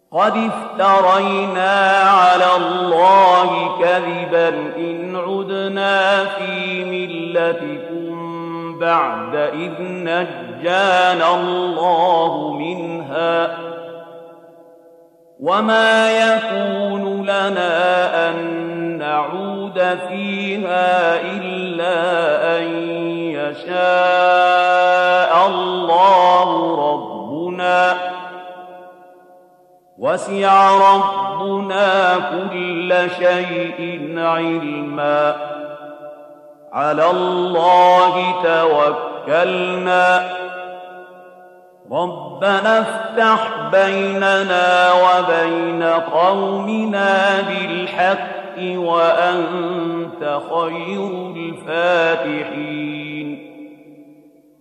قد افترينا على الله كذبا إن عدنا في ملتكم بعد إذ نجانا الله منها وما يكون لنا أن نعود فيها إلا أن يشاء الله ربنا وسع ربنا كل شيء علما على الله توكلنا ربنا افتح بيننا وبين قومنا بالحق وأنت خير الفاتحين